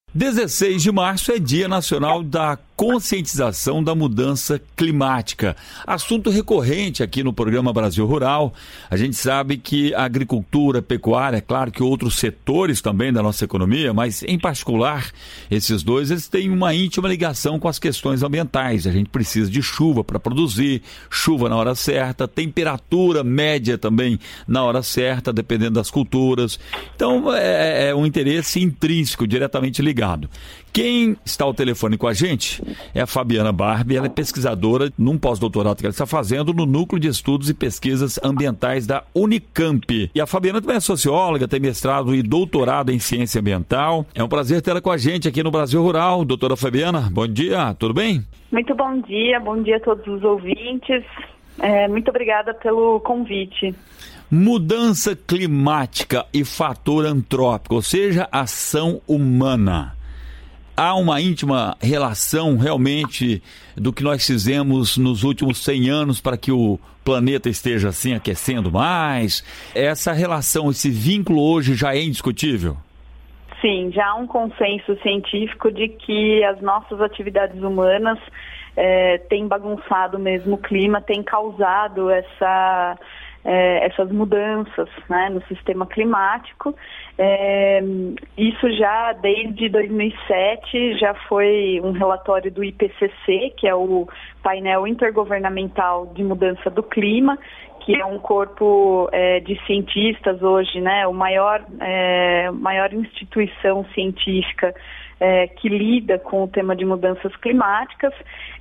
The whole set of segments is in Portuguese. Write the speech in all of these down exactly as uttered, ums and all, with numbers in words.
dezesseis de março é Dia Nacional da Conscientização da Mudança Climática. Assunto recorrente aqui no programa Brasil Rural. A gente sabe que a agricultura, a pecuária, é claro que outros setores também da nossa economia, mas em particular esses dois, eles têm uma íntima ligação com as questões ambientais. A gente precisa de chuva para produzir, chuva na hora certa, temperatura média também na hora certa, dependendo das culturas. Então é, é um interesse intrínseco, diretamente ligado. Quem está ao telefone com a gente é a Fabiana Barbi. Ela é pesquisadora num pós-doutorado que ela está fazendo no Núcleo de Estudos e Pesquisas Ambientais da Unicamp. E a Fabiana também é socióloga, tem mestrado e doutorado em ciência ambiental. É um prazer tê-la com a gente aqui no Brasil Rural. Doutora Fabiana, bom dia, tudo bem? Muito bom dia, bom dia a todos os ouvintes. É, muito obrigada pelo convite. Mudança climática e fator antrópico, ou seja, ação humana. Há uma íntima relação realmente do que nós fizemos nos últimos cem anos para que o planeta esteja assim aquecendo mais? Essa relação, esse vínculo hoje já é indiscutível? Sim, já há um consenso científico de que as nossas atividades humanas é, têm bagunçado mesmo o clima, têm causado essa... É, essas mudanças, né, no sistema climático. É, isso já desde dois mil e sete já foi um relatório do I P C C, que é o Painel Intergovernamental de Mudança do Clima, que é um corpo é, de cientistas hoje, né, o maior, é, maior instituição científica É, que lida com o tema de mudanças climáticas.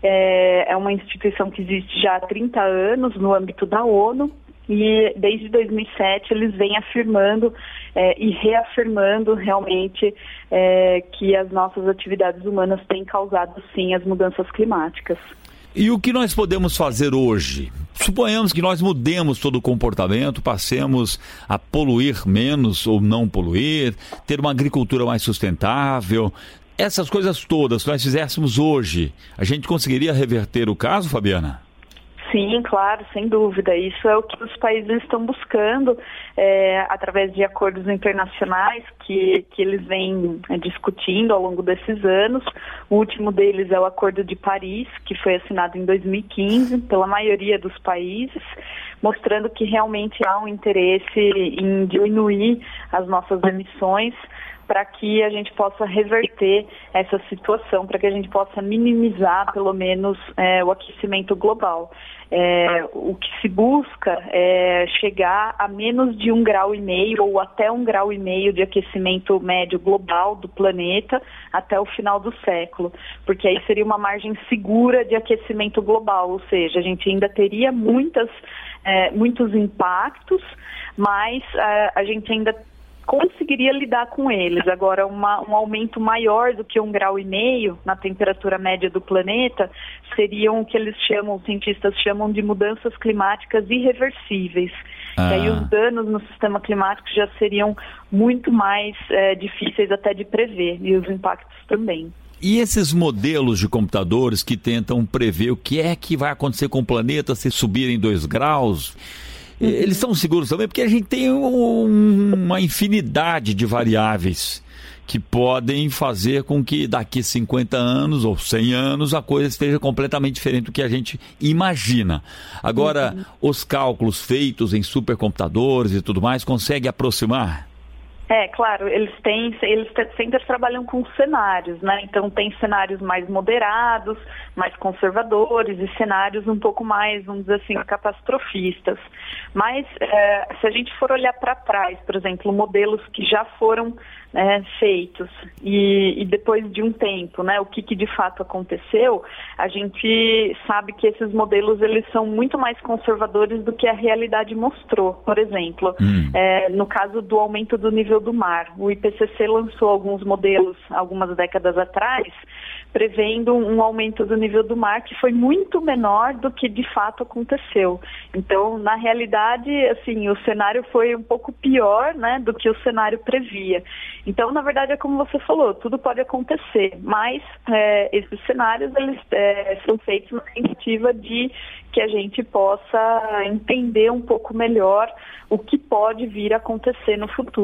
É, é uma instituição que existe já há trinta anos no âmbito da ONU, e desde dois mil e sete eles vêm afirmando é, e reafirmando realmente é, que as nossas atividades humanas têm causado sim as mudanças climáticas. E o que nós podemos fazer hoje? Suponhamos que nós mudemos todo o comportamento, passemos a poluir menos ou não poluir, ter uma agricultura mais sustentável. Essas coisas todas, se nós fizéssemos hoje, a gente conseguiria reverter o caso, Fabiana? Sim, claro, sem dúvida. Isso é o que os países estão buscando é, através de acordos internacionais que, que eles vêm é, discutindo ao longo desses anos. O último deles é o Acordo de Paris, que foi assinado em dois mil e quinze pela maioria dos países, mostrando que realmente há um interesse em diminuir as nossas emissões para que a gente possa reverter essa situação, para que a gente possa minimizar, pelo menos, é, o aquecimento global. É, o que se busca é chegar a menos de um grau e meio ou até um grau e meio de aquecimento médio global do planeta até o final do século, porque aí seria uma margem segura de aquecimento global, ou seja, a gente ainda teria muitas, é, muitos impactos, mas é, a gente ainda conseguiria lidar com eles. Agora, uma, um aumento maior do que um grau e meio na temperatura média do planeta seriam o que eles chamam, os cientistas chamam de mudanças climáticas irreversíveis. Ah. E aí os danos no sistema climático já seriam muito mais é, difíceis até de prever, e os impactos também. E esses modelos de computadores que tentam prever o que é que vai acontecer com o planeta se subirem dois graus... Eles são seguros também, porque a gente tem um, uma infinidade de variáveis que podem fazer com que daqui cinquenta anos ou cem anos a coisa esteja completamente diferente do que a gente imagina. Agora, uhum. os cálculos feitos em supercomputadores e tudo mais conseguem aproximar? É, claro, eles têm, eles sempre trabalham com cenários, né? Então tem cenários mais moderados, mais conservadores e cenários um pouco mais, vamos dizer assim, catastrofistas. Mas é, se a gente for olhar para trás, por exemplo, modelos que já foram é, feitos e, e depois de um tempo, né, o que, que de fato aconteceu, a gente sabe que esses modelos eles são muito mais conservadores do que a realidade mostrou. Por exemplo, hum. é, no caso do aumento do nível do mar, o I P C C lançou alguns modelos algumas décadas atrás, prevendo um aumento do nível do mar que foi muito menor do que de fato aconteceu. Então, na realidade, assim, o cenário foi um pouco pior, né, do que o cenário previa. Então, na verdade, é como você falou, tudo pode acontecer, mas é, esses cenários eles é, são feitos na tentativa de que a gente possa entender um pouco melhor o que pode vir a acontecer no futuro, né?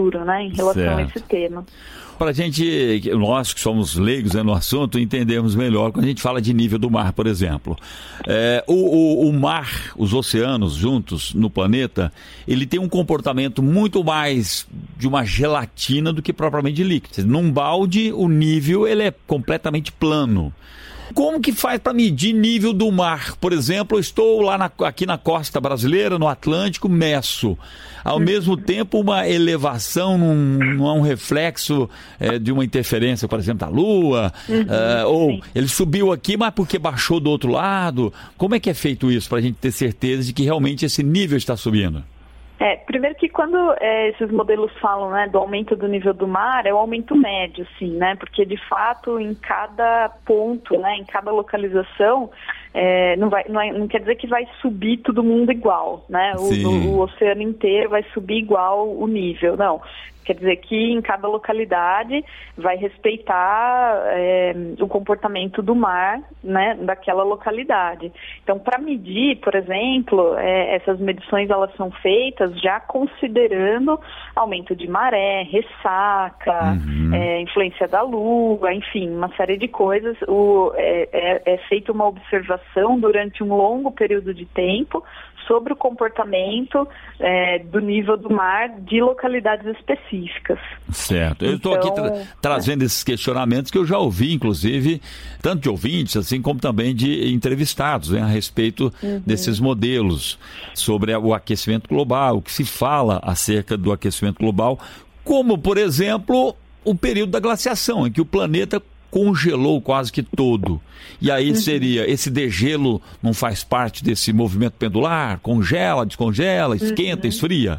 em relação certo. a esse tema. Para a gente, nós que somos leigos, né, no assunto, entendermos melhor quando a gente fala de nível do mar, por exemplo. É, o, o, o mar, os oceanos juntos no planeta, ele tem um comportamento muito mais de uma gelatina do que propriamente de líquido. Num balde, o nível ele é completamente plano. Como que faz para medir nível do mar? Por exemplo, eu estou lá na, aqui na costa brasileira, no Atlântico, meço. Ao uhum. mesmo tempo, uma elevação não, não é um reflexo é, de uma interferência, por exemplo, da Lua? Uhum, é, ou sim. ele subiu aqui, mas porque baixou do outro lado? Como é que é feito isso para a gente ter certeza de que realmente esse nível está subindo? É, primeiro que quando é, esses modelos falam, né, do aumento do nível do mar, é o aumento médio, sim, né, porque de fato em cada ponto, né, em cada localização, é, não, vai, não, é, não quer dizer que vai subir todo mundo igual, né, o, o, o oceano inteiro vai subir igual o nível, não. Quer dizer que em cada localidade vai respeitar é, o comportamento do mar, né, daquela localidade. Então, para medir, por exemplo, é, essas medições elas são feitas já considerando aumento de maré, ressaca, uhum. é, influência da lua, enfim, uma série de coisas. O, é, é, é feita uma observação durante um longo período de tempo sobre o comportamento é, do nível do mar de localidades específicas. Certo. Eu estou então, aqui tra- trazendo é. esses questionamentos que eu já ouvi, inclusive, tanto de ouvintes, assim como também de entrevistados, né, a respeito uhum. desses modelos sobre o aquecimento global, o que se fala acerca do aquecimento global, como, por exemplo, o período da glaciação, em que o planeta congelou quase que todo. E aí uhum. seria, esse degelo não faz parte desse movimento pendular? Congela, descongela, esquenta, uhum. esfria?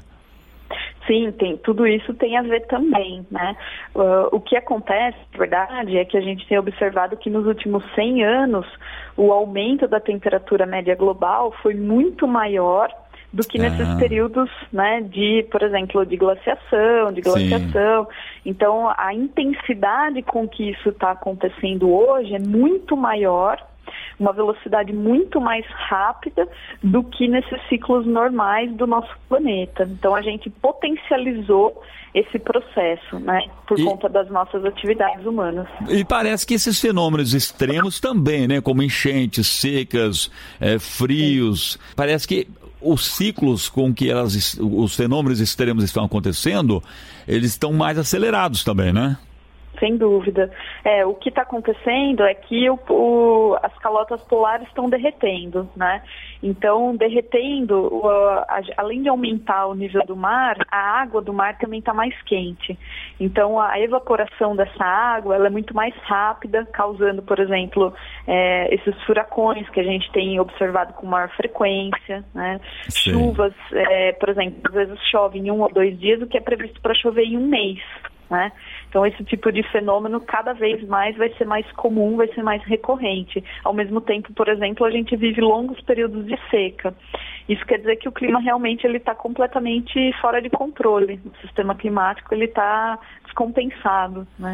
Sim, tem, tudo isso tem a ver também, né? Uh, o que acontece, na verdade, é que a gente tem observado que nos últimos cem anos o aumento da temperatura média global foi muito maior do que nesses ah. períodos, né, de, por exemplo, de glaciação, de glaciação. Sim. Então, a intensidade com que isso está acontecendo hoje é muito maior, uma velocidade muito mais rápida do que nesses ciclos normais do nosso planeta. Então, a gente potencializou esse processo, né, por e, conta das nossas atividades humanas. E parece que esses fenômenos extremos também, né, como enchentes, secas, é, frios, Sim. parece que os ciclos com que elas, os fenômenos extremos estão acontecendo, eles estão mais acelerados também, né? Sem dúvida. É, o que está acontecendo é que o, o, as calotas polares estão derretendo, né? Então, derretendo, o, a, além de aumentar o nível do mar, a água do mar também está mais quente. Então, a evaporação dessa água ela é muito mais rápida, causando, por exemplo, é, esses furacões que a gente tem observado com maior frequência, né? Sim. Chuvas, é, por exemplo, às vezes chove em um ou dois dias, o que é previsto para chover em um mês. Né? Então esse tipo de fenômeno cada vez mais vai ser mais comum, vai ser mais recorrente. Ao mesmo tempo, por exemplo, a gente vive longos períodos de seca. Isso quer dizer que o clima realmente ele está completamente fora de controle. O sistema climático ele está descompensado, né?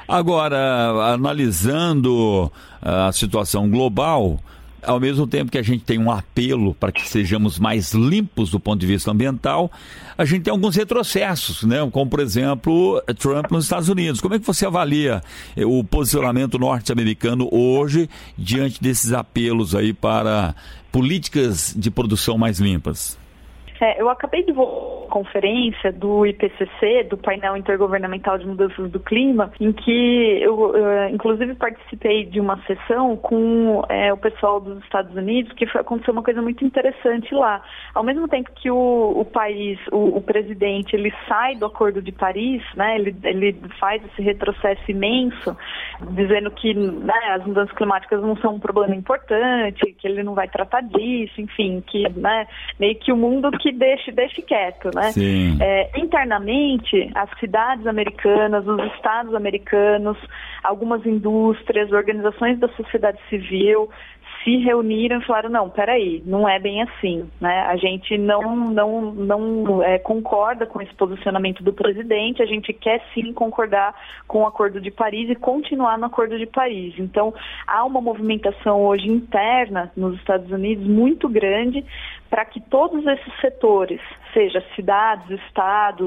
Agora, analisando a situação global, ao mesmo tempo que a gente tem um apelo para que sejamos mais limpos do ponto de vista ambiental, a gente tem alguns retrocessos, né? Como, por exemplo, Trump nos Estados Unidos. Como é que você avalia o posicionamento norte-americano hoje diante desses apelos aí para políticas de produção mais limpas? É, eu acabei de voltar à conferência do I P C C, do Painel Intergovernamental de Mudanças do Clima, em que eu, eu inclusive, participei de uma sessão com é, o pessoal dos Estados Unidos, que foi, aconteceu uma coisa muito interessante lá. Ao mesmo tempo que o, o país, o, o presidente, ele sai do Acordo de Paris, né, ele, ele faz esse retrocesso imenso, dizendo que, né, as mudanças climáticas não são um problema importante, que ele não vai tratar disso, enfim, que, né, meio que o mundo que deixe, deixe quieto, né? É, internamente, as cidades americanas, os estados americanos, algumas indústrias, organizações da sociedade civil se reuniram e falaram, não, peraí, não é bem assim, né? A gente não, não, não é, concorda com esse posicionamento do presidente, a gente quer sim concordar com o Acordo de Paris e continuar no Acordo de Paris. Então, há uma movimentação hoje interna nos Estados Unidos muito grande para que todos esses setores, seja cidades, estados,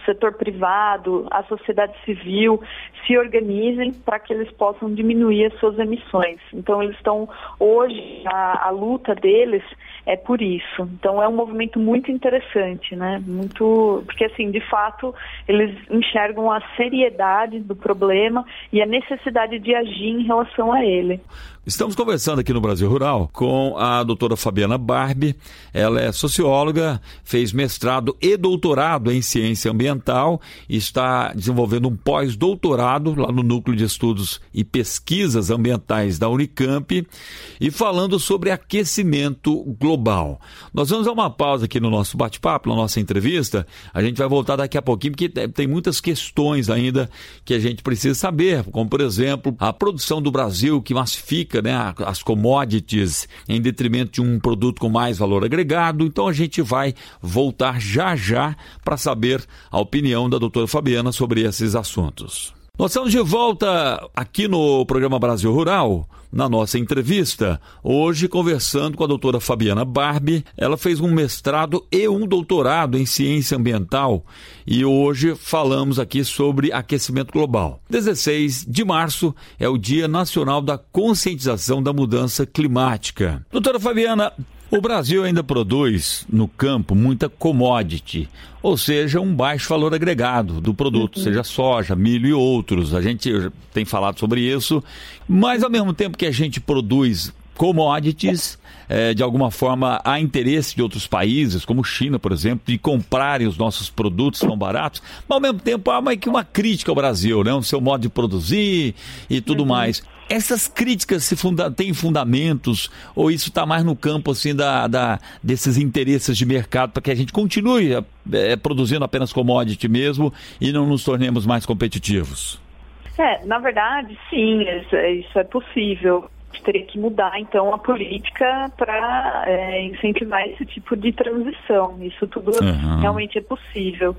setor privado, a sociedade civil se organizem para que eles possam diminuir as suas emissões. Então, eles estão, hoje, a, a luta deles é por isso. Então, é um movimento muito interessante, né? Muito, porque, assim, de fato, eles enxergam a seriedade do problema e a necessidade de agir em relação a ele. Estamos conversando aqui no Brasil Rural com a doutora Fabiana Barbi. Ela é socióloga, fez mestrado e doutorado em ciência ambiental e está desenvolvendo um pós-doutorado lá no Núcleo de Estudos e Pesquisas Ambientais da Unicamp e falando sobre aquecimento global. Nós vamos dar uma pausa aqui no nosso bate-papo, na nossa entrevista. A gente vai voltar daqui a pouquinho porque tem muitas questões ainda que a gente precisa saber, como, por exemplo, a produção do Brasil que massifica, né, as commodities em detrimento de um produto com mais valor agregado. Então a gente vai voltar já já para saber a opinião da doutora Fabiana sobre esses assuntos. Nós estamos de volta aqui no programa Brasil Rural, na nossa entrevista, hoje conversando com a doutora Fabiana Barbi. Ela fez um mestrado e um doutorado em ciência ambiental e hoje falamos aqui sobre aquecimento global. dezesseis de março é o Dia Nacional da Conscientização da Mudança Climática. Doutora Fabiana, o Brasil ainda produz no campo muita commodity, ou seja, um baixo valor agregado do produto, uhum. seja soja, milho e outros. A gente tem falado sobre isso, mas ao mesmo tempo que a gente produz commodities, é, de alguma forma há interesse de outros países, como China, por exemplo, de comprarem os nossos produtos tão baratos, mas ao mesmo tempo há uma, uma crítica ao Brasil, né? O seu modo de produzir e tudo uhum. mais. Essas críticas se funda- têm fundamentos ou isso está mais no campo assim, da, da, desses interesses de mercado para que a gente continue é, produzindo apenas commodity mesmo e não nos tornemos mais competitivos? É, na verdade, sim, isso, isso é possível. Teria que mudar, então, a política para é, incentivar esse tipo de transição. Isso tudo uhum. realmente é possível.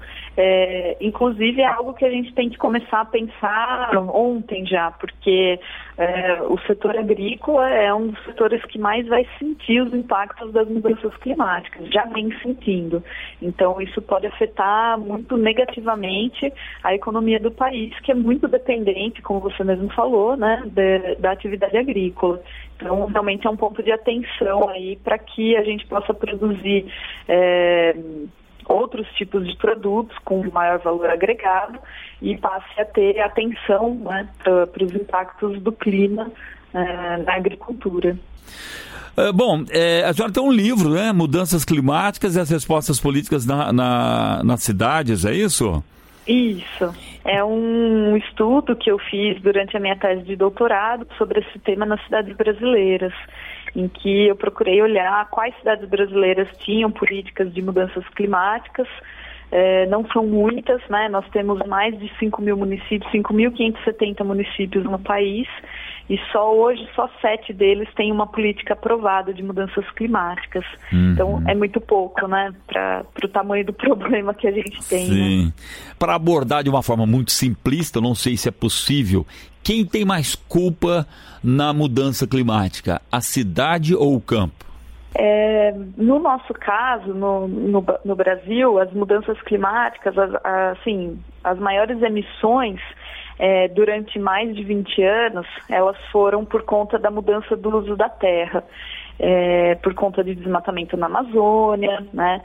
É, inclusive, é algo que a gente tem que começar a pensar ontem já, porque é, o setor agrícola é um dos setores que mais vai sentir os impactos das mudanças climáticas, já vem sentindo. Então, isso pode afetar muito negativamente a economia do país, que é muito dependente, como você mesmo falou, né, de, da atividade agrícola. Então, realmente é um ponto de atenção aí para que a gente possa produzir é, outros tipos de produtos com maior valor agregado e passe a ter atenção, né, para os impactos do clima é, na agricultura. É, bom, é, a senhora tem um livro, né? Mudanças Climáticas e as Respostas Políticas na, na, nas Cidades, é isso? Isso. É um estudo que eu fiz durante a minha tese de doutorado sobre esse tema nas cidades brasileiras, em que eu procurei olhar quais cidades brasileiras tinham políticas de mudanças climáticas. É, não são muitas, né? Nós temos mais de cinco mil municípios, cinco mil quinhentos e setenta municípios no país, e só hoje, só sete deles têm uma política aprovada de mudanças climáticas. Uhum. Então, é muito pouco, né? Para o tamanho do problema que a gente tem. Sim. Né? Para abordar de uma forma muito simplista, não sei se é possível, quem tem mais culpa na mudança climática, a cidade ou o campo? É, no nosso caso, no, no, no Brasil, as mudanças climáticas, as, assim, as maiores emissões é, durante mais de vinte anos, elas foram por conta da mudança do uso da terra, é, por conta de desmatamento na Amazônia, né,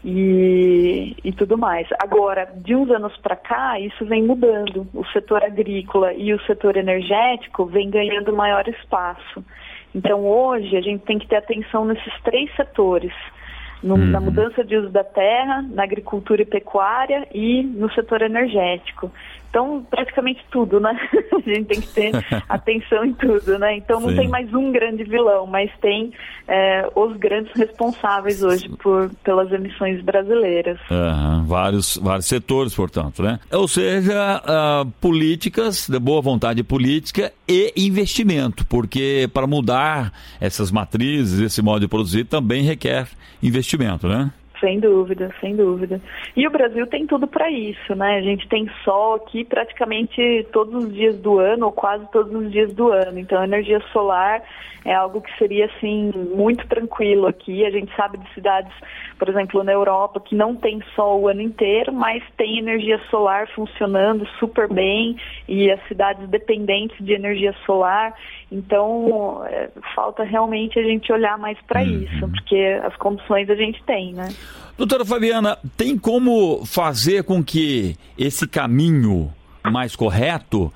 e, e tudo mais. Agora, de uns anos para cá, isso vem mudando. O setor agrícola e o setor energético vem ganhando maior espaço. Então, hoje, a gente tem que ter atenção nesses três setores, no, uhum. na mudança de uso da terra, na agricultura e pecuária e no setor energético. Então, praticamente tudo, né? A gente tem que ter atenção em tudo, né? Então, não Sim. tem mais um grande vilão, mas tem é, os grandes responsáveis hoje por, pelas emissões brasileiras. Uhum. Vários, vários setores, portanto, né? Ou seja, uh, políticas, de boa vontade política e investimento, porque para mudar essas matrizes, esse modo de produzir, também requer investimento, né? Sem dúvida, sem dúvida. E o Brasil tem tudo para isso, né? A gente tem sol aqui praticamente todos os dias do ano, ou quase todos os dias do ano. Então, a energia solar é algo que seria, assim, muito tranquilo aqui. A gente sabe de cidades, por exemplo, na Europa, que não tem sol o ano inteiro, mas tem energia solar funcionando super bem, e as cidades dependentes de energia solar. Então, é, falta realmente a gente olhar mais para uhum. isso, porque as condições a gente tem, né? Doutora Fabiana, tem como fazer com que esse caminho mais correto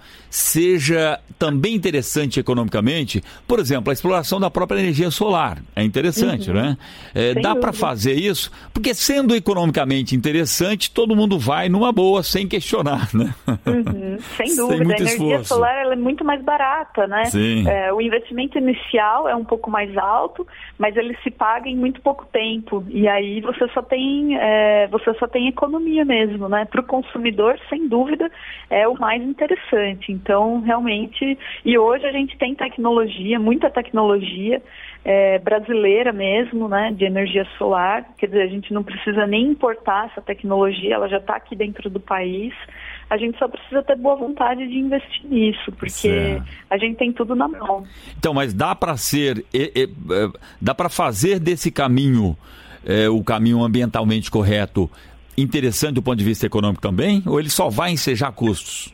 seja também interessante economicamente? Por exemplo, a exploração da própria energia solar é interessante, uhum. né? É, dá para fazer isso? Porque sendo economicamente interessante, todo mundo vai numa boa, sem questionar, né? Uhum. Sem dúvida, sem a energia esforço. solar ela é muito mais barata, né? Sim. É, o investimento inicial é um pouco mais alto, mas ele se paga em muito pouco tempo, e aí você só tem, é, você só tem economia mesmo, né? Para o consumidor, sem dúvida, é o mais interessante. Então, realmente, e hoje a gente tem tecnologia, muita tecnologia é, brasileira mesmo, né, de energia solar. Quer dizer, a gente não precisa nem importar essa tecnologia, ela já está aqui dentro do país. A gente só precisa ter boa vontade de investir nisso, porque certo. A gente tem tudo na mão. Então, mas dá para ser, é, é, dá para fazer desse caminho, é, o caminho ambientalmente correto, interessante do ponto de vista econômico também? Ou ele só vai ensejar custos?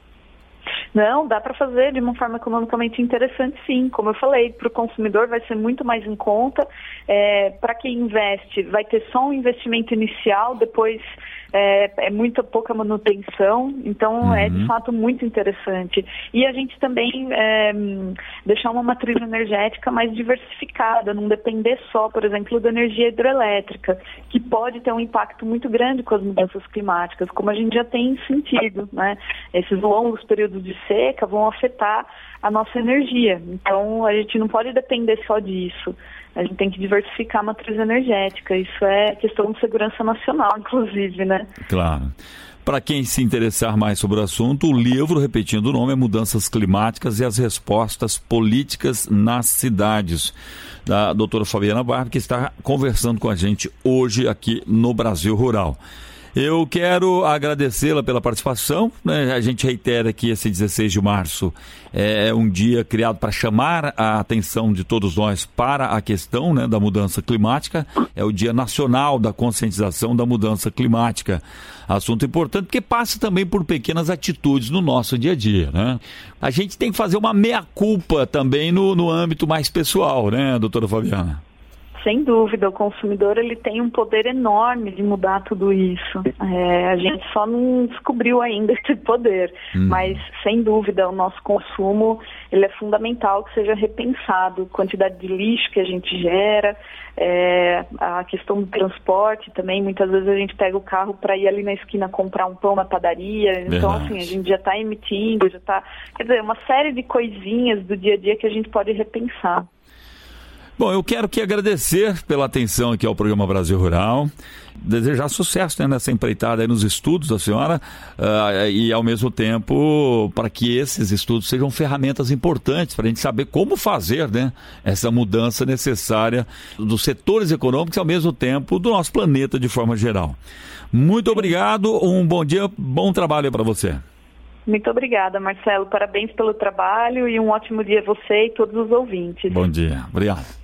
Não, dá para fazer de uma forma economicamente interessante, sim. Como eu falei, para o consumidor vai ser muito mais em conta. É, para quem investe, vai ter só um investimento inicial, depois é, é muita pouca manutenção. Então, uhum. é de fato muito interessante. E a gente também é, deixar uma matriz energética mais diversificada, não depender só, por exemplo, da energia hidrelétrica, que pode ter um impacto muito grande com as mudanças climáticas, como a gente já tem sentido, né? Esses longos períodos de seca vão afetar a nossa energia. Então, a gente não pode depender só disso. A gente tem que diversificar a matriz energética. Isso é questão de segurança nacional, inclusive, né? Claro. Para quem se interessar mais sobre o assunto, o livro, repetindo o nome, é Mudanças Climáticas e as Respostas Políticas nas Cidades, da doutora Fabiana Barba, que está conversando com a gente hoje aqui no Brasil Rural. Eu quero agradecê-la pela participação, né? A gente reitera que esse dezesseis de março é um dia criado para chamar a atenção de todos nós para a questão, né, da mudança climática. É o Dia Nacional da Conscientização da Mudança Climática. Assunto importante porque passa também por pequenas atitudes no nosso dia a dia, né? A gente tem que fazer uma meia-culpa também no, no âmbito mais pessoal, né, doutora Fabiana? Sem dúvida, o consumidor ele tem um poder enorme de mudar tudo isso. É, a gente só não descobriu ainda esse poder, hum. mas sem dúvida o nosso consumo ele é fundamental que seja repensado. A quantidade de lixo que a gente gera, é, a questão do transporte também. Muitas vezes a gente pega o carro para ir ali na esquina comprar um pão na padaria. Então, assim, a gente já está emitindo, já está... Quer dizer, uma série de coisinhas do dia a dia que a gente pode repensar. Bom, eu quero que agradecer pela atenção aqui ao programa Brasil Rural, desejar sucesso, né, nessa empreitada aí nos estudos da senhora uh, e ao mesmo tempo para que esses estudos sejam ferramentas importantes para a gente saber como fazer, né, essa mudança necessária dos setores econômicos e ao mesmo tempo do nosso planeta de forma geral. Muito obrigado, um bom dia, bom trabalho para você. Muito obrigada, Marcelo. Parabéns pelo trabalho e um ótimo dia a você e todos os ouvintes. Bom dia. Obrigado.